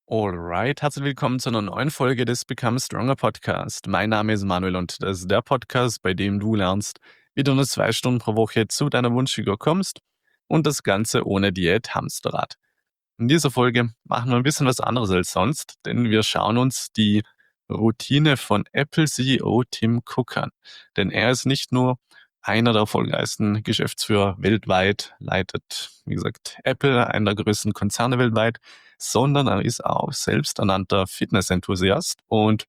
Alright, herzlich willkommen zu einer neuen Folge des Become Stronger Podcast. Mein Name ist Manuel und das ist der Podcast, bei dem du lernst, wie du nur 2 Stunden pro Woche zu deiner Wunschfigur kommst und das Ganze ohne Diät Hamsterrad. In dieser Folge machen wir ein bisschen was anderes als sonst, denn wir schauen uns die Routine von Apple CEO Tim Cook an. Denn er ist nicht nur einer der erfolgreichsten Geschäftsführer weltweit, leitet, wie gesagt, Apple, einer der größten Konzerne weltweit, sondern er ist auch selbsternannter Fitnessenthusiast und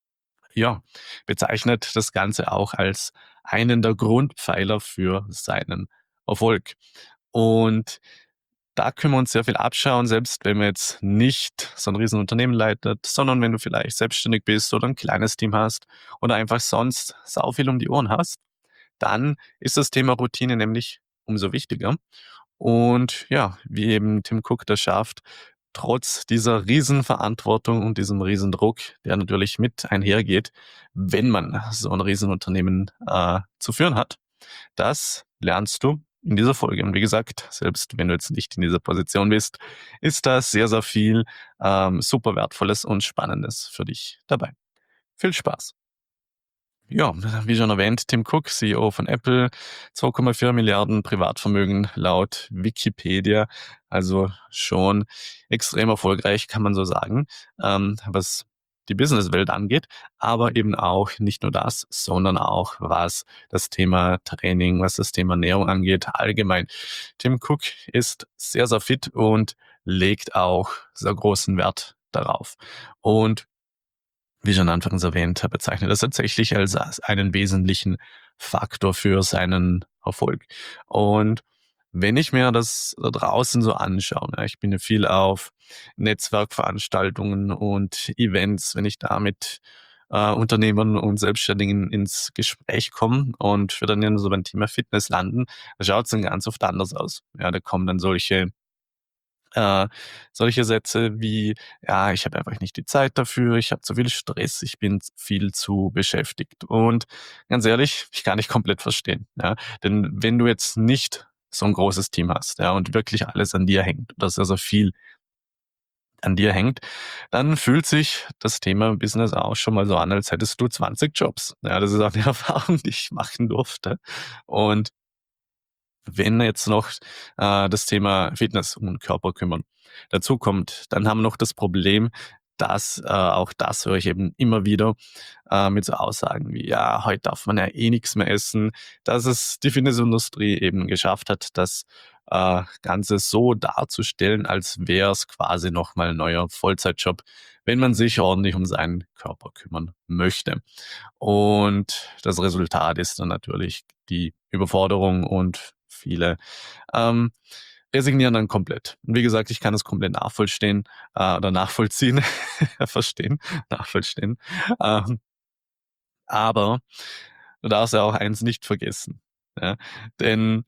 ja, bezeichnet das Ganze auch als einen der Grundpfeiler für seinen Erfolg. Und da können wir uns sehr viel abschauen, selbst wenn man jetzt nicht so ein Riesenunternehmen leitet, sondern wenn du vielleicht selbstständig bist oder ein kleines Team hast oder einfach sonst sau viel um die Ohren hast, dann ist das Thema Routine nämlich umso wichtiger. Und ja, wie eben Tim Cook das schafft, trotz dieser Riesenverantwortung und diesem Riesendruck, der natürlich mit einhergeht, wenn man so ein Riesenunternehmen zu führen hat. Das lernst du in dieser Folge. Und wie gesagt, selbst wenn du jetzt nicht in dieser Position bist, ist da sehr, sehr viel super Wertvolles und Spannendes für dich dabei. Viel Spaß! Ja, wie schon erwähnt, Tim Cook, CEO von Apple, 2,4 Milliarden Privatvermögen laut Wikipedia. Also schon extrem erfolgreich, kann man so sagen, was die Businesswelt angeht. Aber eben auch nicht nur das, sondern auch was das Thema Training, was das Thema Ernährung angeht, allgemein. Tim Cook ist sehr, sehr fit und legt auch sehr großen Wert darauf. Und wie schon anfangs erwähnt, er bezeichnet das tatsächlich als einen wesentlichen Faktor für seinen Erfolg. Und wenn ich mir das da draußen so anschaue, ne, ich bin ja viel auf Netzwerkveranstaltungen und Events, wenn ich da mit Unternehmern und Selbstständigen ins Gespräch komme und wir dann ja so beim Thema Fitness landen, da schaut es dann ganz oft anders aus. Ja, da kommen dann äh, solche Sätze wie: „Ja, ich habe einfach nicht die Zeit dafür, ich habe zu viel Stress, ich bin viel zu beschäftigt.“ Und ganz ehrlich, ich kann dich komplett verstehen, ja? Denn wenn du jetzt nicht so ein großes Team hast, ja, und wirklich alles an dir hängt oder sehr, sehr viel an dir hängt, dann fühlt sich das Thema Business auch schon mal so an, als hättest du 20 Jobs. Ja, das ist auch 'ne Erfahrung, die ich machen durfte. Und wenn jetzt noch das Thema Fitness um den Körper kümmern dazu kommt, dann haben wir noch das Problem, dass auch das höre ich eben immer wieder mit so Aussagen wie: „Ja, heute darf man ja eh nix mehr essen“, dass es die Fitnessindustrie eben geschafft hat, das Ganze so darzustellen, als wäre es quasi noch mal 'n neuer Vollzeitjob, wenn man sich ordentlich um seinen Körper kümmern möchte. Und das Resultat ist dann natürlich die Überforderung und viele ähm, resignieren dann komplett. Und wie gesagt, ich kann das komplett nachvollziehen oder nachvollziehen, verstehen, nachvollziehen. Ähm, aber du darfst ja auch eins nicht vergessen, ja? Denn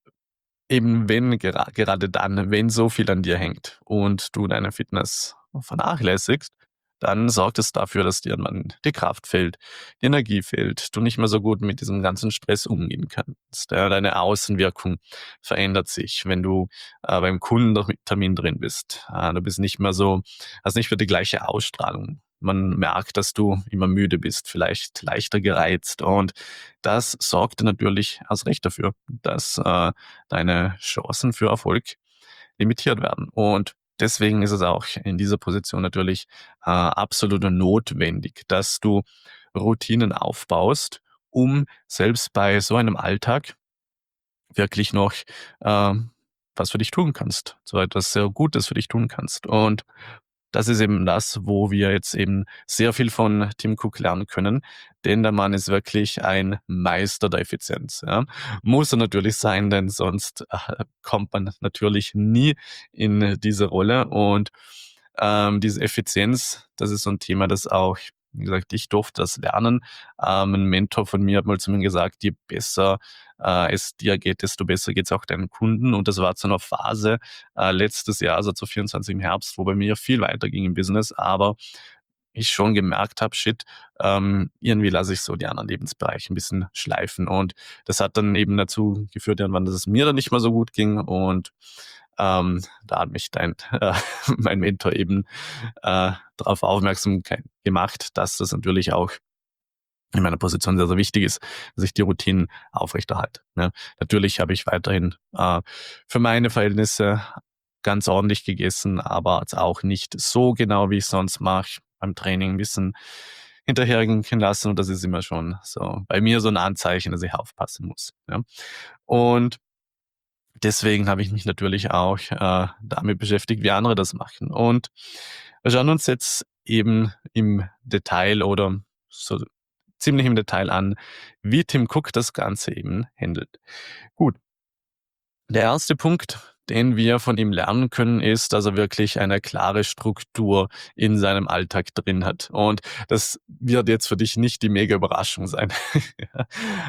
eben wenn gerade dann, wenn so viel an dir hängt und du deine Fitness vernachlässigst, dann sorgt es dafür, dass dir dann die Kraft fehlt, die Energie fehlt, du nicht mehr so gut mit diesem ganzen Stress umgehen kannst. Ja, deine Außenwirkung verändert sich, wenn du beim Kundentermin drin bist. Du bist nicht mehr so, hast nicht mehr die gleiche Ausstrahlung. Man merkt, dass du immer müde bist, vielleicht leichter gereizt, und das sorgt natürlich erst recht dafür, dass deine Chancen für Erfolg limitiert werden. Und deswegen ist es auch in dieser Position natürlich absolut notwendig, dass du Routinen aufbaust, um selbst bei so einem Alltag wirklich noch ähm, was für dich tun kannst, so etwas sehr Gutes für dich tun kannst. Und das ist eben das, wo wir jetzt eben sehr viel von Tim Cook lernen können, denn der Mann ist wirklich ein Meister der Effizienz, ja. Muss er natürlich sein, denn sonst kommt man natürlich nie in diese Rolle. Und diese Effizienz, das ist so ein Thema, das auch, wie gesagt, ich durfte das lernen. 'N Mentor von mir hat mal zu mir gesagt: „Je besser es dir geht, desto besser geht's auch deinen Kunden.“ Und das war zu einer Phase letztes Jahr, also zu 24 im Herbst, wo bei mir viel weiterging im Business, aber ich schon gemerkt habe: „Shit, irgendwie lasse ich so die anderen Lebensbereiche ein bisschen schleifen.“ Und das hat dann eben dazu geführt irgendwann, dass es mir dann nicht mehr so gut ging. Und Da hat mich mein Mentor eben darauf aufmerksam gemacht, dass das natürlich auch in meiner Position sehr, sehr wichtig ist, dass ich die Routinen aufrechterhalte. Ne? Natürlich habe ich weiterhin für meine Verhältnisse ganz ordentlich gegessen, aber jetzt auch nicht so genau, wie ich sonst mache. Beim Training ein bisschen hinterherhinken lassen und das ist immer schon so bei mir so ein Anzeichen, dass ich aufpassen muss. Ja? Und deswegen habe ich mich natürlich auch damit beschäftigt, wie andere das machen. Und wir schauen uns jetzt eben im Detail oder so ziemlich im Detail an, wie Tim Cook das Ganze eben handelt. Gut, der erste Punkt, den wir von ihm lernen können, ist, dass er wirklich eine klare Struktur in seinem Alltag drin hat. Und das wird jetzt für dich nicht die mega Überraschung sein. Ja.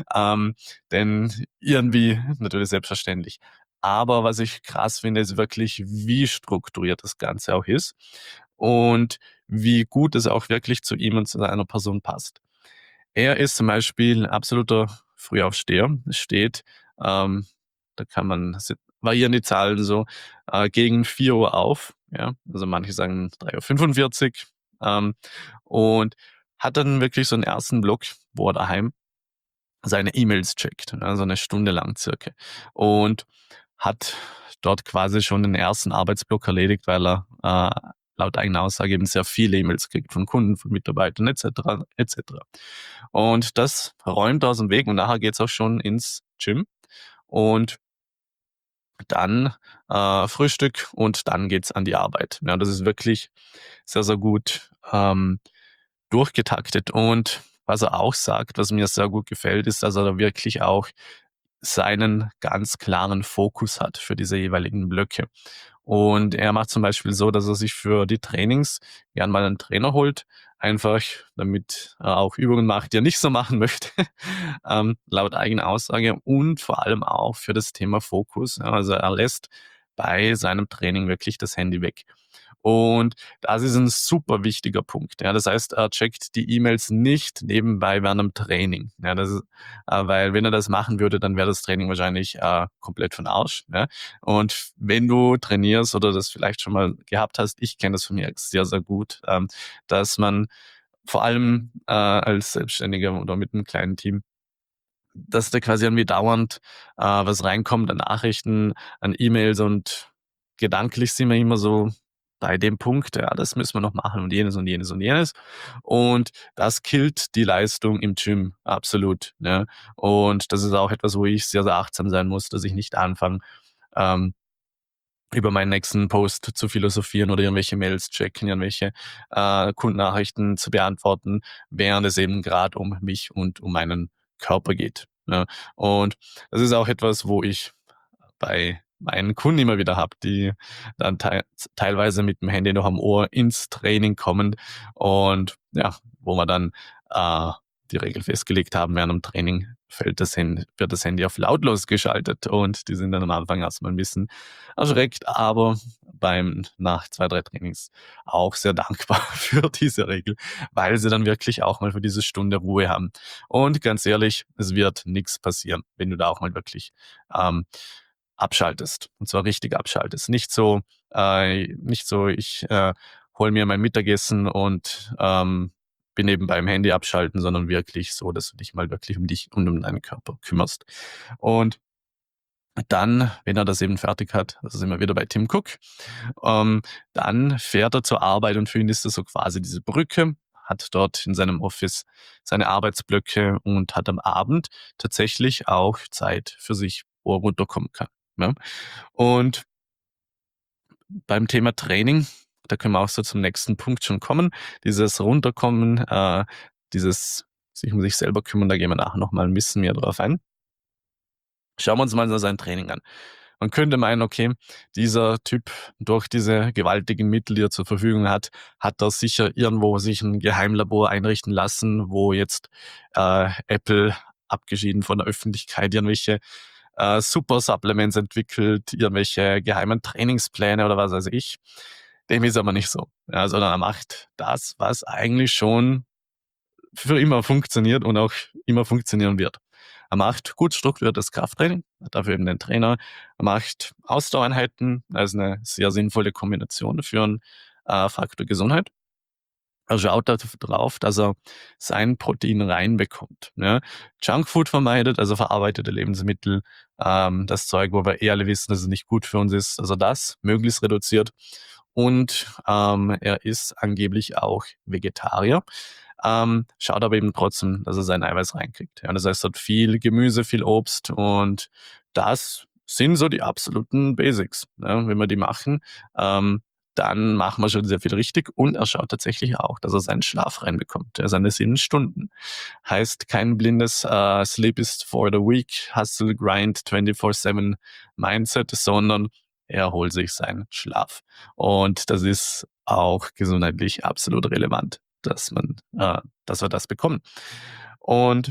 Denn irgendwie natürlich selbstverständlich. Aber was ich krass finde, ist wirklich, wie strukturiert das Ganze auch ist und wie gut es auch wirklich zu ihm und zu seiner Person passt. Er ist zum Beispiel 'n absoluter Frühaufsteher. Es steht, ähm, da kann man variieren die Zahlen so, gegen 4 Uhr auf, ja. Also, manche sagen 3:45 Uhr, und hat dann wirklich so 'n ersten Block, wo er daheim seine E-Mails checkt, also 'ne Stunde lang circa. Und hat dort quasi schon den ersten Arbeitsblock erledigt, weil er, laut eigener Aussage eben sehr viele E-Mails kriegt von Kunden, von Mitarbeitern et cetera, et cetera. Und das räumt er aus'm Weg und nachher geht's auch schon ins Gym und dann, Frühstück und dann geht's an die Arbeit. Ja, das ist wirklich sehr, sehr gut, durchgetaktet. Und was er auch sagt, was mir sehr gut gefällt, ist, dass er da wirklich auch seinen ganz klaren Fokus hat für diese jeweiligen Blöcke. Und er macht zum Beispiel so, dass er sich für die Trainings gern mal einen Trainer holt, einfach damit er auch Übungen macht, die er nicht so machen möchte, laut eigener Aussage und vor allem auch für das Thema Fokus. Ja, also er lässt bei seinem Training wirklich das Handy weg. Und das ist ein super wichtiger Punkt. Ja, das heißt, er checkt die E-Mails nicht nebenbei während 'nem Training. Ja, das ist weil wenn er das machen würde, dann wäre das Training wahrscheinlich komplett für 'n Arsch, ja? Und wenn du trainierst oder das vielleicht schon mal gehabt hast, ich kenne das von mir sehr, sehr gut, dass man vor allem als Selbstständiger oder mit 'nem kleinen Team, dass da quasi irgendwie dauernd was reinkommt an Nachrichten, an E-Mails und gedanklich sind wir immer so bei dem Punkt, ja, das müssen wir noch machen und jenes und jenes und jenes. Und das killt die Leistung im Gym absolut, ne? Und das ist auch etwas, wo ich sehr, sehr achtsam sein muss, dass ich nicht anfange, ähm, über meinen nächsten Post zu philosophieren oder irgendwelche Mails checken, irgendwelche Kundennachrichten zu beantworten, während es eben gerade um mich und um meinen Körper geht. Ne? Und das ist auch etwas, wo ich bei meinen Kunden immer wieder habe, die dann teilweise mit dem Handy noch am Ohr ins Training kommen und ja, wo wir dann äh, die Regel festgelegt haben, während dem Training wird das Handy auf lautlos geschaltet und die sind dann am Anfang erstmal ein bisschen erschreckt, aber nach 2 3 Trainings auch sehr dankbar für diese Regel, weil sie dann wirklich auch mal für diese Stunde Ruhe haben. Und ganz ehrlich, es wird nichts passieren, wenn du da auch mal wirklich ähm, abschaltest. Und zwar richtig abschaltest. Nicht so, ich hole mir mein Mittagessen und bin nebenbei im Handy abschalten, sondern wirklich so, dass du dich mal wirklich um dich und um deinen Körper kümmerst. Und dann, wenn er das eben fertig hat, das sind wir wieder bei Tim Cook, dann fährt er zur Arbeit und für ihn ist das so quasi diese Brücke, hat dort in seinem Office seine Arbeitsblöcke und hat am Abend tatsächlich auch Zeit für sich, wo er runterkommen kann. Ne? Und beim Thema Training, da können wir auch so zum nächsten Punkt schon kommen, dieses Runterkommen, dieses sich um sich selber kümmern, da gehen wir nachher noch mal ein bisschen mehr drauf ein. Schauen wir uns mal so sein Training an. Man könnte meinen, okay, dieser Typ durch diese gewaltigen Mittel, die er zur Verfügung hat, hat er sicher irgendwo sich ein Geheimlabor einrichten lassen, wo jetzt Apple, abgeschieden von der Öffentlichkeit, irgendwelche Super Supplements entwickelt, irgendwelche geheimen Trainingspläne oder was weiß ich. Dem ist aber nicht so. Ja, sondern er macht das, was eigentlich schon für immer funktioniert und auch immer funktionieren wird. Er macht gut strukturiertes Krafttraining, hat dafür eben den Trainer. Er macht Ausdauereinheiten, also eine sehr sinnvolle Kombination für 'n, Faktor Gesundheit. Er schaut da drauf, dass er sein Protein reinbekommt, ne? Junkfood vermeidet, also verarbeitete Lebensmittel, das Zeug, wo wir eh alle wissen, dass es nicht gut für uns ist, also das möglichst reduziert. Und, er ist angeblich auch Vegetarier, schaut aber eben trotzdem, dass er sein Eiweiß reinkriegt. Ja, das heißt, er hat viel Gemüse, viel Obst und das sind so die absoluten Basics, ne? Wenn wir die machen, dann machen wir schon sehr viel richtig und er schaut tatsächlich auch, dass er seinen Schlaf reinbekommt, ja, seine 7 Stunden. Heißt kein blindes, Sleep is for the weak, Hustle, Grind, 24/7 Mindset, sondern er holt sich seinen Schlaf. Und das ist auch gesundheitlich absolut relevant, dass wir das bekommen. Und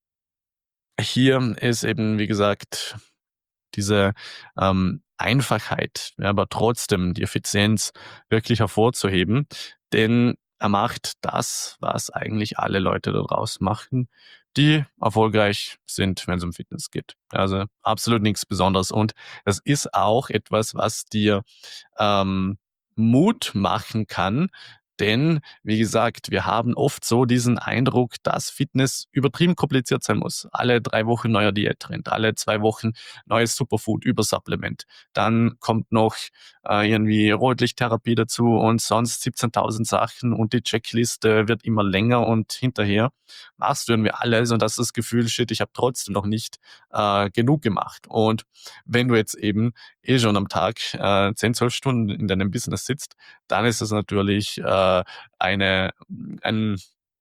hier ist eben, wie gesagt, diese, Einfachheit, ja, aber trotzdem die Effizienz wirklich hervorzuheben, denn er macht das, was eigentlich alle Leute da draußen machen, die erfolgreich sind, wenn es um Fitness geht. Also, absolut nichts Besonderes und das ist auch etwas, was dir, ähm, Mut machen kann, denn wie gesagt, wir haben oft so diesen Eindruck, dass Fitness übertrieben kompliziert sein muss. Alle 3 Wochen neuer Diättrend, alle 2 Wochen neues Superfood, Übersupplement. Dann kommt noch irgendwie Rotlichttherapie dazu und sonst 17.000 Sachen und die Checkliste wird immer länger und hinterher machst du irgendwie alles und hast das Gefühl, shit, ich habe trotzdem noch nicht genug gemacht. Und wenn du jetzt eben eh schon am Tag 10, 12 Stunden in deinem Business sitzt, dann ist das natürlich eine, ein,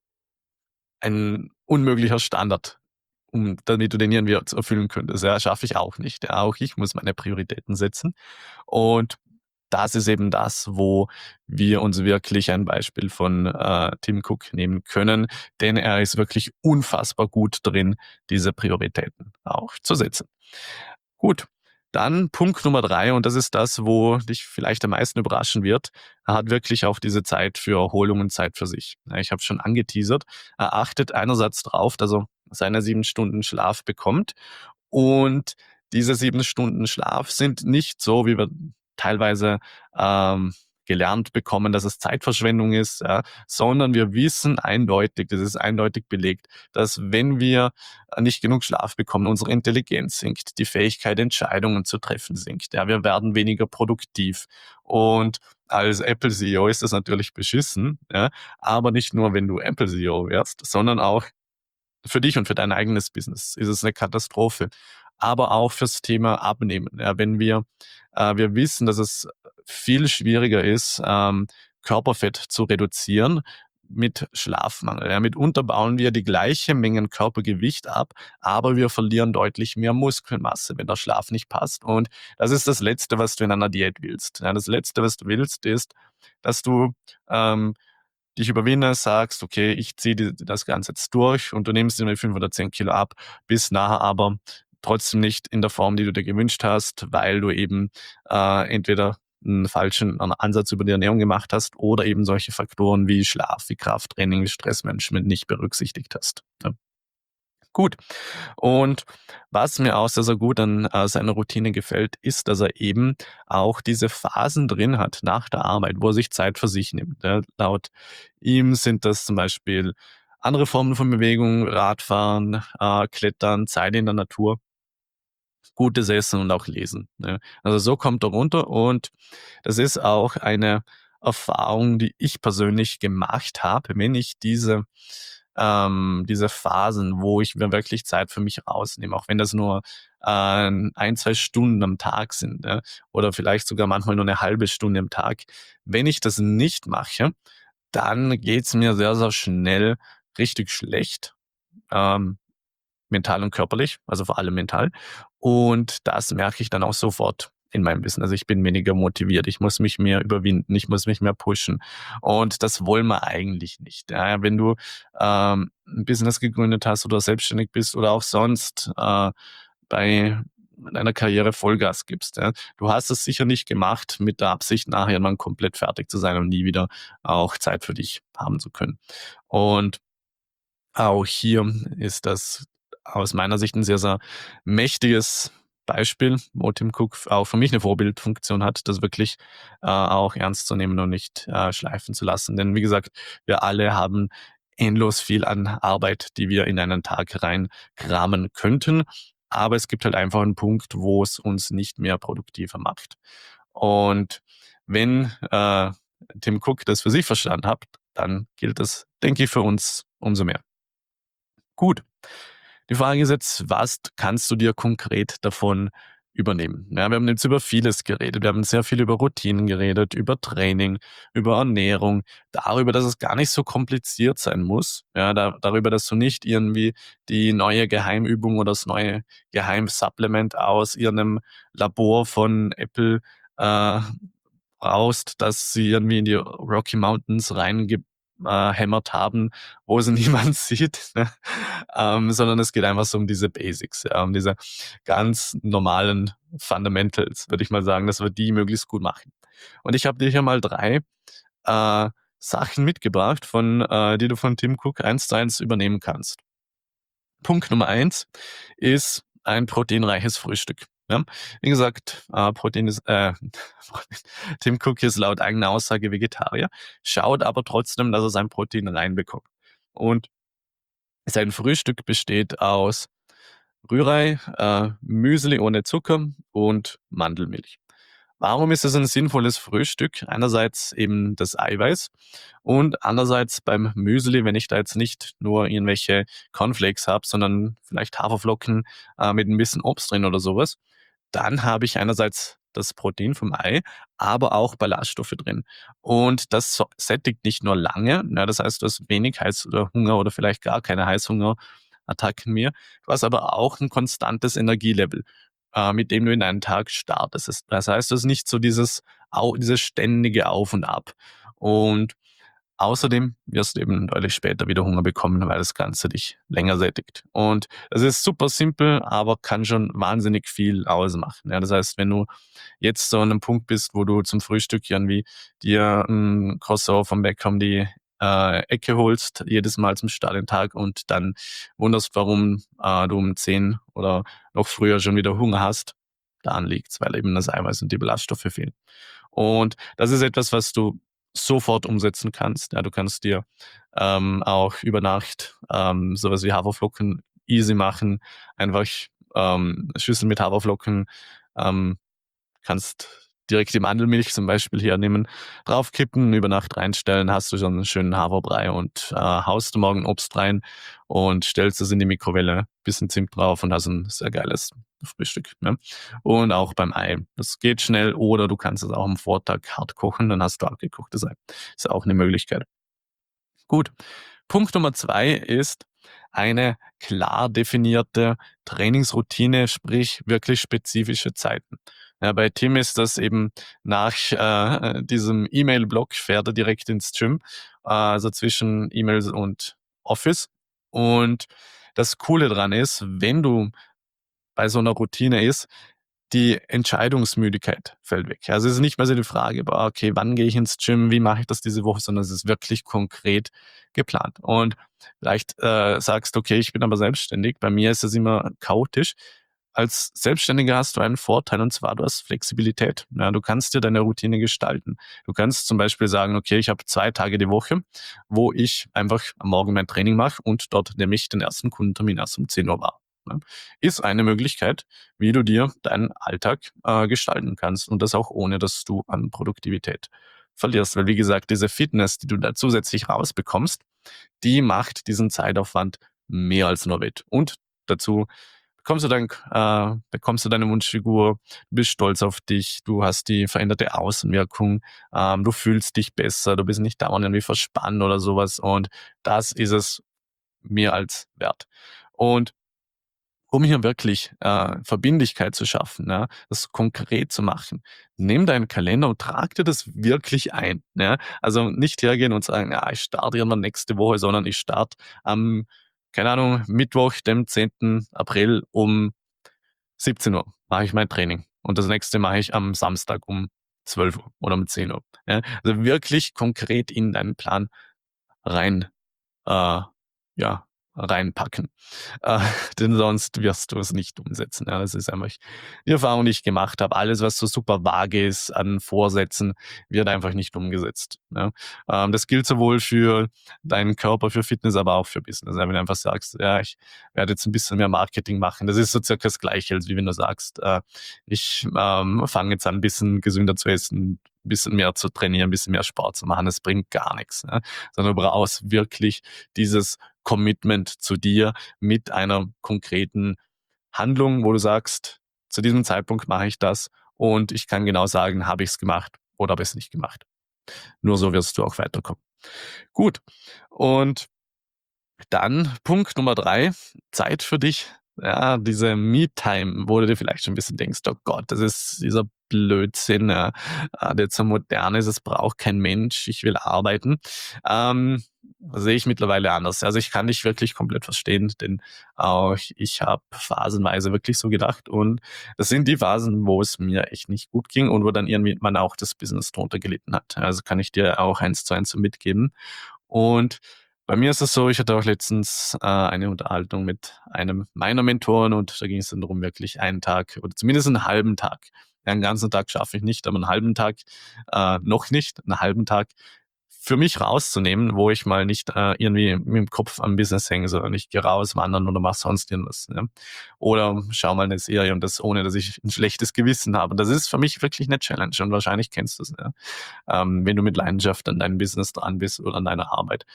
ein unmöglicher Standard, damit du den irgendwie erfüllen könntest. Ja, schaffe ich auch nicht. Ja, auch ich muss meine Prioritäten setzen. Und das ist eben das, wo wir uns wirklich ein Beispiel von Tim Cook nehmen können, denn er ist wirklich unfassbar gut drin, diese Prioritäten auch zu setzen. Gut, dann Punkt Nummer 3 und das ist das, wo dich vielleicht am meisten überraschen wird. Er hat wirklich auch diese Zeit für Erholung und Zeit für sich. Ja, ich habe schon angeteasert. Er achtet einerseits drauf, dass er seine 7 Stunden Schlaf bekommt und diese 7 Stunden Schlaf sind nicht so, wie wir teilweise, ähm, gelernt bekommen, dass es Zeitverschwendung ist, ja, sondern wir wissen eindeutig, das ist eindeutig belegt, dass wenn wir nicht genug Schlaf bekommen, unsere Intelligenz sinkt, die Fähigkeit, Entscheidungen zu treffen sinkt. Ja, wir werden weniger produktiv. Und als Apple-CEO ist das natürlich beschissen, ja, aber nicht nur, wenn du Apple-CEO wärst, sondern auch für dich und für dein eigenes Business ist es eine Katastrophe. Aber auch fürs Thema Abnehmen. Ja, wenn wir wissen, dass es viel schwieriger ist, Körperfett zu reduzieren mit Schlafmangel. Ja, mitunter bauen wir die gleiche Mengen Körpergewicht ab, aber wir verlieren deutlich mehr Muskelmasse, wenn der Schlaf nicht passt. Und das ist das Letzte, was du in einer Diät willst. Ja, das Letzte, was du willst, ist, dass du ähm, dich überwindest, sagst, okay, ich ziehe das Ganze jetzt durch und du nimmst irgendwie 5 oder 10 Kilo ab, bist nachher aber trotzdem nicht in der Form, die du dir gewünscht hast, weil du eben entweder einen falschen Ansatz über die Ernährung gemacht hast oder eben solche Faktoren wie Schlaf, wie Krafttraining, wie Stressmanagement nicht berücksichtigt hast. Ja. Gut. Und was mir auch sehr, sehr gut an seiner Routine gefällt, ist, dass er eben auch diese Phasen drin hat nach der Arbeit, wo er sich Zeit für sich nimmt. Ja, laut ihm sind das zum Beispiel andere Formen von Bewegung, Radfahren, Klettern, Zeit in der Natur, gutes Essen und auch Lesen. Ne? Also so kommt er runter und das ist auch eine Erfahrung, die ich persönlich gemacht habe, wenn ich diese Phasen, wo ich mir wirklich Zeit für mich rausnehme, auch wenn das nur 1, 2 Stunden am Tag sind, ja, oder vielleicht sogar manchmal nur eine halbe Stunde am Tag. Wenn ich das nicht mache, dann geht's mir sehr, sehr schnell richtig schlecht. Ähm, Mental und körperlich, also vor allem mental. Und das merke ich dann auch sofort in meinem Wissen. Also ich bin weniger motiviert, ich muss mich mehr überwinden, ich muss mich mehr pushen. Und das wollen wir eigentlich nicht. Ja, wenn du 'n Business gegründet hast oder selbstständig bist oder auch sonst bei deiner Karriere Vollgas gibst, ja. Du hast es sicher nicht gemacht mit der Absicht, nachher mal komplett fertig zu sein und nie wieder auch Zeit für dich haben zu können. Und auch hier ist das aus meiner Sicht ein sehr, sehr mächtiges Beispiel, wo Tim Cook auch für mich eine Vorbildfunktion hat, das wirklich, auch ernst zu nehmen und nicht, schleifen zu lassen. Denn wie gesagt, wir alle haben endlos viel an Arbeit, die wir in einen Tag reinkramen könnten, aber es gibt halt einfach einen Punkt, wo es uns nicht mehr produktiver macht. Und wenn, Tim Cook das für sich verstanden hat, dann gilt das, denke ich, für uns umso mehr. Gut. Die Frage ist jetzt, was kannst du dir konkret davon übernehmen? Ja, wir haben jetzt über vieles geredet. Wir haben sehr viel über Routinen geredet, über Training, über Ernährung, darüber, dass es gar nicht so kompliziert sein muss. Ja, darüber, dass du nicht irgendwie die neue Geheimübung oder das neue Geheimsupplement aus irgendeinem Labor von Apple äh, brauchst, dass sie irgendwie in die Rocky Mountains hämmert haben, wo sie niemand sieht, ne? Sondern es geht einfach so um diese Basics, ja, um diese ganz normalen Fundamentals, würde ich mal sagen, dass wir die möglichst gut machen. Und ich habe dir hier mal 3 äh, Sachen mitgebracht, die du von Tim Cook 1:1 übernehmen kannst. Punkt Nummer 1 ist ein proteinreiches Frühstück. Ja? Wie gesagt, Protein ist, Tim Cook ist laut eigener Aussage Vegetarier, schaut aber trotzdem, dass er sein Protein reinbekommt. Und sein Frühstück besteht aus Rührei, Müsli ohne Zucker und Mandelmilch. Warum ist es ein sinnvolles Frühstück? Einerseits eben das Eiweiß und andererseits beim Müsli, wenn ich da jetzt nicht nur irgendwelche Cornflakes habe, sondern vielleicht Haferflocken mit ein bisschen Obst drin oder sowas, dann habe ich einerseits das Protein vom Ei, aber auch Ballaststoffe drin. Und das sättigt nicht nur lange, ja, das heißt, du hast wenig Heiß oder Hunger oder vielleicht gar keine Heißhungerattacken mehr, du hast aber auch ein konstantes Energielevel, mit dem du in einen Tag startest. Das heißt, du hast nicht so dieses ständige Auf und Ab. Und außerdem wirst du eben deutlich später wieder Hunger bekommen, weil das Ganze dich länger sättigt. Und es ist super simpel, aber kann schon wahnsinnig viel ausmachen. Ja, das heißt, wenn du jetzt so an einem Punkt bist, wo du zum Frühstück irgendwie dir 'n Croissant vom Bäcker um die, Ecke holst, jedes Mal zum Start in den Tag und dann wunderst, warum, du um 10 oder noch früher schon wieder Hunger hast, daran liegt's, weil eben das Eiweiß und die Ballaststoffe fehlen. Und das ist etwas, was du sofort umsetzen kannst. Ja, du kannst dir auch über Nacht so wie Haferflocken easy machen. Einfach Schüssel mit Haferflocken, ähm, kannst direkt die Mandelmilch zum Beispiel hernehmen, draufkippen, über Nacht reinstellen, hast du schon einen schönen Haferbrei und haust du morgen Obst rein und stellst es in die Mikrowelle, bisschen Zimt drauf und hast ein sehr geiles Frühstück, ne? Und auch beim Ei. Das geht schnell oder du kannst es auch am Vortag hart kochen, dann hast du hart gekochtes Ei. Ist auch eine Möglichkeit. Gut. Punkt Nummer 2 ist eine klar definierte Trainingsroutine, sprich wirklich spezifische Zeiten. Ja, bei Tim ist das eben nach diesem E-Mail-Block fährt er direkt ins Gym, also zwischen E-Mails und Office. Und das Coole dran ist, wenn du bei so einer Routine ist, die Entscheidungsmüdigkeit fällt weg. Also, es ist nicht mehr so die Frage: „Boah, okay, wann gehe ich ins Gym? Wie mache ich das diese Woche?“ Sondern es ist wirklich konkret geplant. Und vielleicht, sagst du: „Okay, ich bin aber selbstständig.“ Bei mir ist es immer chaotisch. Als Selbstständiger hast du einen Vorteil, und zwar, du hast Flexibilität. Ja, du kannst dir deine Routine gestalten. Du kannst zum Beispiel sagen: „Okay, ich habe 2 Tage die Woche, wo ich einfach am Morgen mein Training mache und dort nehme ich den ersten Kundentermin erst um 10 Uhr wahr“, ne? Ist eine Möglichkeit, wie du dir deinen Alltag gestalten kannst und das auch ohne, dass du an Produktivität verlierst. Weil wie gesagt, diese Fitness, die du da zusätzlich rausbekommst, die macht diesen Zeitaufwand mehr als nur wett. Und dazu bekommst du deine Wunschfigur, du bist stolz auf dich, du hast die veränderte Außenwirkung, du fühlst dich besser, du bist nicht dauernd irgendwie verspannt oder sowas und das ist es mir als wert. Und um hier wirklich, Verbindlichkeit zu schaffen, ja, das konkret zu machen, nimm deinen Kalender und trag dir das wirklich ein, ja? Also, nicht hergehen und sagen: „Ja, ich starte irgendwann nächste Woche“, sondern ich starte am, keine Ahnung, Mittwoch, dem 10. April um 17 Uhr mache ich mein Training und das nächste mache ich am Samstag um 12 Uhr oder um 10 Uhr, ja? Also, wirklich konkret in deinen Plan rein, äh, ja, reinpacken. Äh, denn sonst wirst du es nicht umsetzen. Ja, das ist einfach die Erfahrung, die ich gemacht habe. Alles, was so super vage ist an Vorsätzen, wird einfach nicht umgesetzt. Ja. Das gilt sowohl für deinen Körper, für Fitness, aber auch für Business. Ja, wenn du einfach sagst, ja, ich werde jetzt ein bisschen mehr Marketing machen. Das ist so circa das Gleiche, als wie wenn du sagst, ich fange jetzt an, ein bisschen gesünder zu essen, ein bisschen mehr zu trainieren, ein bisschen mehr Sport zu machen. Das bringt gar nichts. Ja. Sondern du brauchst wirklich dieses Commitment zu dir mit einer konkreten Handlung, wo du sagst, zu diesem Zeitpunkt mache ich das und ich kann genau sagen, habe ich es gemacht oder habe ich es nicht gemacht. Nur so wirst du auch weiterkommen. Gut. Und dann Punkt Nummer 3: Zeit für dich. Ja, diese Me-Time, wo du dir vielleicht schon ein bisschen denkst: „Oh Gott, das ist dieser Blödsinn, ja, der jetzt so modern ist, es braucht kein Mensch, ich will arbeiten.“ Sehe ich mittlerweile anders. Also, ich kann dich wirklich komplett verstehen, denn auch ich habe phasenweise wirklich so gedacht und das sind die Phasen, wo es mir echt nicht gut ging und wo dann irgendwie man auch das Business drunter gelitten hat. Also, kann ich dir auch eins zu eins so mitgeben. Und bei mir ist es so, ich hatte auch letztens, eine Unterhaltung mit einem meiner Mentoren und da ging es dann darum, wirklich einen Tag oder zumindest einen halben Tag. Ja, 'n ganzen Tag schaffe ich nicht, aber einen halben Tag, noch nicht, einen halben Tag für mich rauszunehmen, wo ich mal nicht, irgendwie mit dem Kopf am Business hänge, sondern ich gehe raus, wandern oder mache sonst irgendwas, ja. Oder schaue mal eine Serie und das ohne, dass ich ein schlechtes Gewissen habe. Das ist für mich wirklich eine Challenge und wahrscheinlich kennst du's, ja. Wenn du mit Leidenschaft an deinem Business dran bist oder an deiner Arbeit,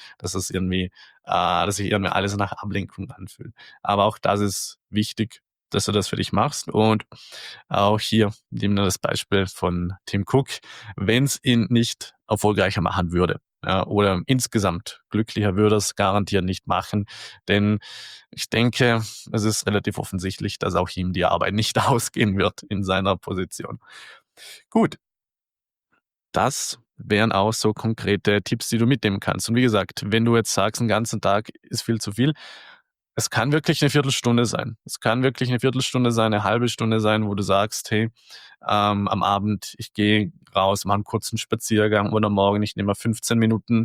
dass sich irgendwie alles nach Ablenkung anfühlt. Aber auch das ist wichtig, dass du das für dich machst. Und auch hier nehmen wir das Beispiel von Tim Cook. Wenn es ihn nicht erfolgreicher machen würde, ja, oder insgesamt glücklicher würde es garantiert nicht machen, denn ich denke, es ist relativ offensichtlich, dass auch ihm die Arbeit nicht ausgehen wird in seiner Position. Gut, das wären auch so konkrete Tipps, die du mitnehmen kannst. Und wie gesagt, wenn du jetzt sagst, 'n ganzen Tag ist viel zu viel, es kann wirklich eine Viertelstunde sein. Es kann wirklich eine Viertelstunde sein, eine halbe Stunde sein, wo du sagst: „Hey, am Abend, ich gehe raus, mache 'n kurzen Spaziergang oder morgen, ich nehme mal 15 Minuten,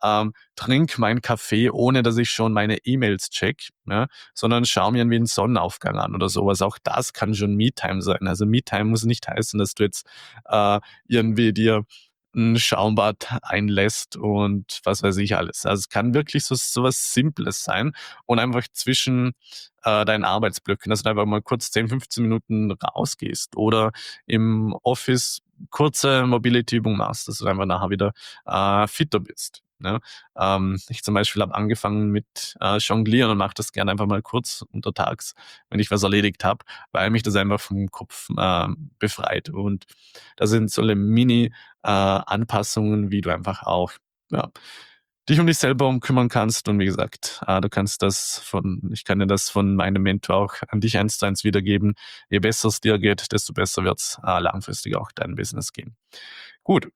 trinke meinen Kaffee, ohne dass ich schon meine E-Mails checke, ja, sondern schaue mir irgendwie 'n Sonnenaufgang an oder sowas. Auch das kann schon Me-Time sein. Also, Me-Time muss nicht heißen, dass du jetzt, irgendwie dir ein Schaumbad einlässt und was weiß ich alles. Also, es kann wirklich so was Simples sein und einfach zwischen, deinen Arbeitsblöcken, dass du einfach mal kurz 10, 15 Minuten rausgehst oder im Office kurze Mobility-Übung machst, dass du einfach nachher wieder, fitter bist, ne? Ich zum Beispiel habe angefangen mit, Jonglieren und mache das gerne einfach mal kurz untertags, wenn ich was erledigt habe, weil mich das einfach vom Kopf, befreit. Und da sind so 'ne Mini Anpassungen, wie du einfach auch, ja, dich um dich selber kümmern kannst. Und wie gesagt, du kannst das von ich kann dir das von meinem Mentor auch an dich eins zu eins wiedergeben. Je besser es dir geht, desto besser wird's, langfristig auch dein Business gehen. Gut,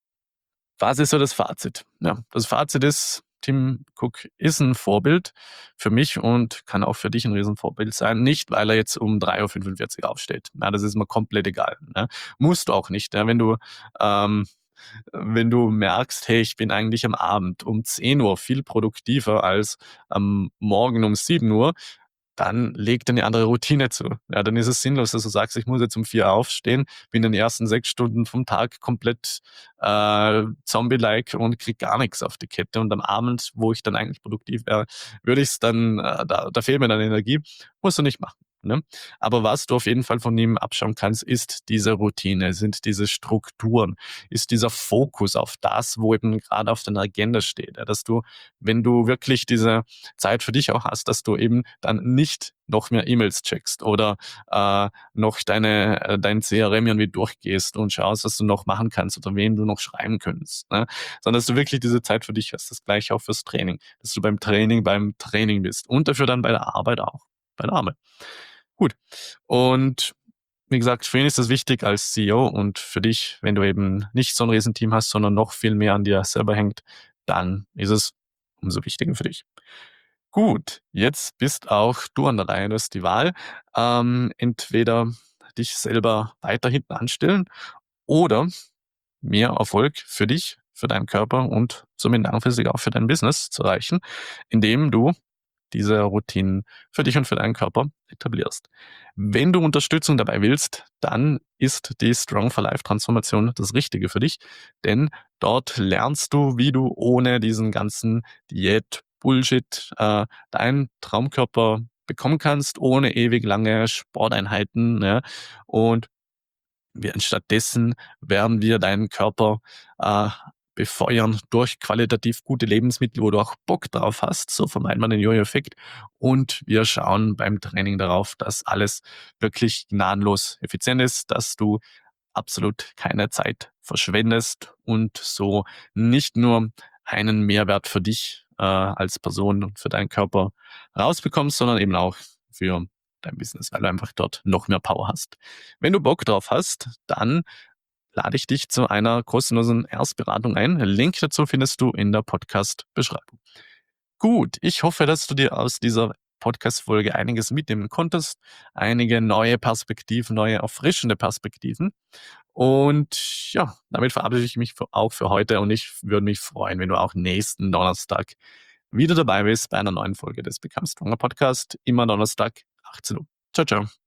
was ist so das Fazit? Ja, das Fazit ist, Tim Cook ist ein Vorbild für mich und kann auch für dich ein Riesenvorbild sein. Nicht, weil er jetzt um 3:45 Uhr aufsteht. Ja, das ist mir komplett egal, ne? Musst du auch nicht, ja, ähm wenn du merkst, hey, ich bin eigentlich am Abend um 10 Uhr viel produktiver als am Morgen um 7 Uhr, dann leg dir 'ne andere Routine zu. Ja, dann ist es sinnlos, dass du sagst: „Ich muss jetzt um 4 aufstehen, bin in den ersten 6 Stunden vom Tag komplett, zombie-like und kriege gar nix auf die Kette und am Abend, wo ich dann eigentlich produktiv wäre, würde ich's dann da fehlt mir dann Energie.“ Musst du nicht machen, ne? Aber was du auf jeden Fall von ihm abschauen kannst, ist diese Routine, sind diese Strukturen, ist dieser Fokus auf das, wo eben grade auf deiner Agenda steht, ja, dass du, wenn du wirklich diese Zeit für dich auch hast, dass du eben dann nicht noch mehr E-Mails checkst oder noch dein CRM irgendwie durchgehst und schaust, was du noch machen kannst oder wen du noch schreiben könntest, ne? Sondern dass du wirklich diese Zeit für dich hast. Das Gleiche auch fürs Training, dass du beim Training bist und dafür dann bei der Arbeit auch, bei der Arbeit. Gut. Und wie gesagt, für ihn ist das wichtig als CEO und für dich, wenn du eben nicht so ein Riesenteam hast, sondern noch viel mehr an dir selber hängt, dann ist es umso wichtiger für dich. Gut, jetzt bist auch du an der Reihe, du hast die Wahl. Entweder dich selber weiter hinten anstellen oder mehr Erfolg für dich, für deinen Körper und somit langfristig auch für dein Business zu erreichen, indem du diese Routinen für dich und für deinen Körper etablierst. Wenn du Unterstützung dabei willst, dann ist die Strong for Life Transformation das Richtige für dich, denn dort lernst du, wie du ohne diesen ganzen Diät-Bullshit deinen Traumkörper bekommen kannst, ohne ewig lange Sporteinheiten. Ja? Und stattdessen werden wir deinen Körper äh, befeuern durch qualitativ gute Lebensmittel, wo du auch Bock drauf hast. So vermeidet man den Jojo-Effekt. Und wir schauen beim Training darauf, dass alles wirklich gnadenlos effizient ist, dass du absolut keine Zeit verschwendest und so nicht nur einen Mehrwert für dich als Person und für deinen Körper rausbekommst, sondern eben auch für dein Business, weil du einfach dort noch mehr Power hast. Wenn du Bock drauf hast, dann lade ich dich zu einer kostenlosen Erstberatung ein. Link dazu findest du in der Podcast-Beschreibung. Gut, ich hoffe, dass du dir aus dieser Podcast-Folge einiges mitnehmen konntest, einige neue Perspektiven, neue erfrischende Perspektiven. Und ja, damit verabschiede ich mich auch für heute und ich würde mich freuen, wenn du auch nächsten Donnerstag wieder dabei bist bei einer neuen Folge des Become Stronger Podcast. Immer Donnerstag, 18 Uhr. Ciao, ciao.